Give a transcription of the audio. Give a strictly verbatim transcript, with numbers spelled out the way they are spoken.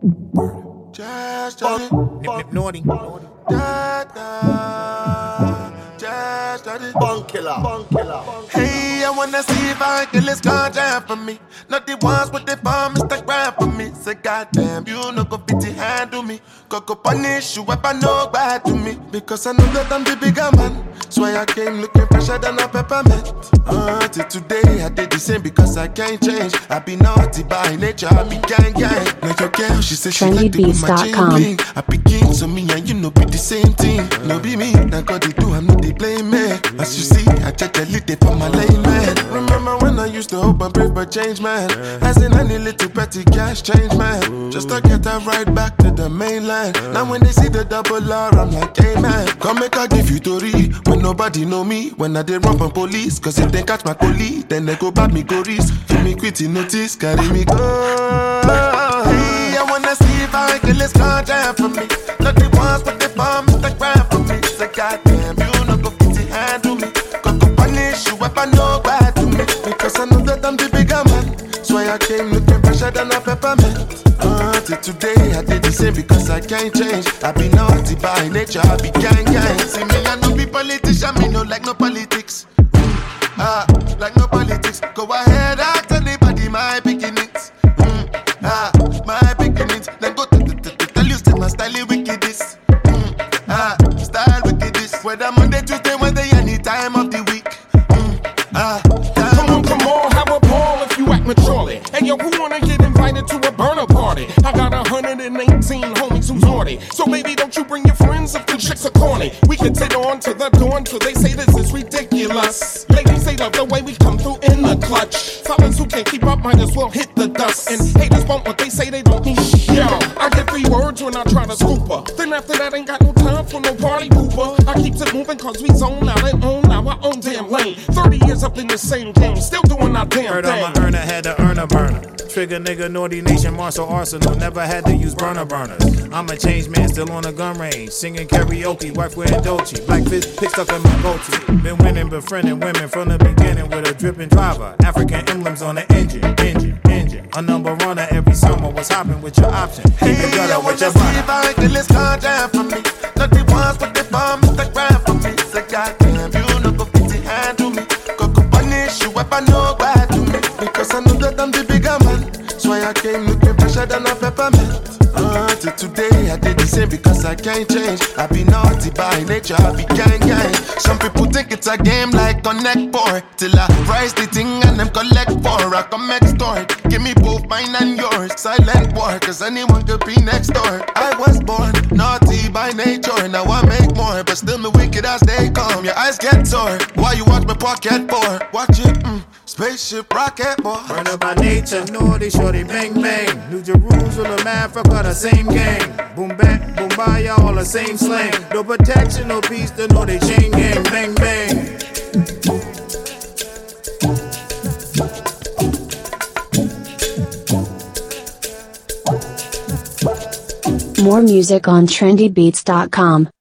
Just study. Nip, nip, naughty. Da, da. Just study. Bunk killer. Bunk killer. Hey, I wanna see if I can kill this ganja for me. Not the ones with the bomb, Instagram for me. Say, goddamn, you no go fit to handle me. Go go punish you if I know bad to me. Because I know that I'm the bigger man. So I came looking fresher than a peppermint. Uh, till today I did the same because I can't change. I be naughty by nature, I be gang gang. Like your girl, she said she like to put my chain bling. I be king, so me and you know be the same thing. No be me, that God they do, I'm not they blame me. As you see, I check the lit for my lane man. Remember when I used to hope and pray for change man. As in any little petty cash change man. Just to get that right back to the mainland. Now when they see the double R, I'm like, hey man, come make I give you Tori. When nobody know me, when I did run from police. Cause if they catch my colleague, then they go back me go risk. Give me quitty notice, carry me go. Hey, I wanna see if I can kill this ganja for me. Not the ones with the bomb, Instagram for me. Say, goddamn, you no go fit to handle me. Go go punish you if I know bad to me. Because I know that I'm the bigger man. So I came looking fresher than a peppermint. Uh, till today I did the same because I can't change. I be naughty by nature, I be gang gang. See me, I no be politician, me no like no politics. Mm, ah, like no politics. Go ahead, ask anybody my beginnings. Mm, ah, my beginnings. Then go to the tell you still my style wickedness. Mm, ah, style wickedness. Whether Monday, Tuesday, Wednesday, any time of the week. Mm, ah, come on, come on, have a ball if you act maturely. Hey yo, who wanna get invited to a burner party? I got one hundred eighteen homies who's naughty. So baby, don't you bring your friends if the chicks are corny. We can sit on to the dawn till they say this is ridiculous. Ladies, they love the way we come through in the clutch. Fellas who can't keep up might as well hit the dust. And haters want what they say they don't need. Yo, I get three words when I try to scoop her. Then after that ain't got no time for no party pooper. I keeps it moving cause we zone out and own our own damn lane. thirty years up in the same game, still doing our damn Heard thing. I'm a earner, had to earn a burner. Trigger nigga, Naughty Nation, Marshall Arsenal. Never had to use burner burners. I'm a changed man, still on the gun range. Singing karaoke, wife wearing Dolce. Black fish, pick stuck in my goatee. Been winning, befriending women from the beginning with a dripping driver. African emblems on the engine, engine, engine. A number runner every summer. What's hopping with your option? Hey, Keep it I wanna see if I can kill this ganja for me. Not the ones with the bomb, Instagram for me. Say, goddamn, you no go fit to handle me. Go go punish you if I know bad to me. Because I know that I'm the bigger man. So I came looking fresher than a peppermint. Uh, till today I did the same because I can't change. I be naughty by nature, I be gang gang. Some people think it's a game like Connect Four. Till I rise the thing and them collect four. I come extort, give me both mine and yours. Silent war, cause anyone could be next door. I was born naughty by nature. Now I make more, but still me wicked as they come. Your eyes get sore, why you watch me pocket for? Watch it, mm, spaceship rocket boy. Burner by nature, naughty, shorty, bang bang. New Jerusalem, Africa, the same gang. Boom bap, boom baya, all the same slang. No protection, no peace, the know they chain gang. Bang bang. More music on trendy beats dot com.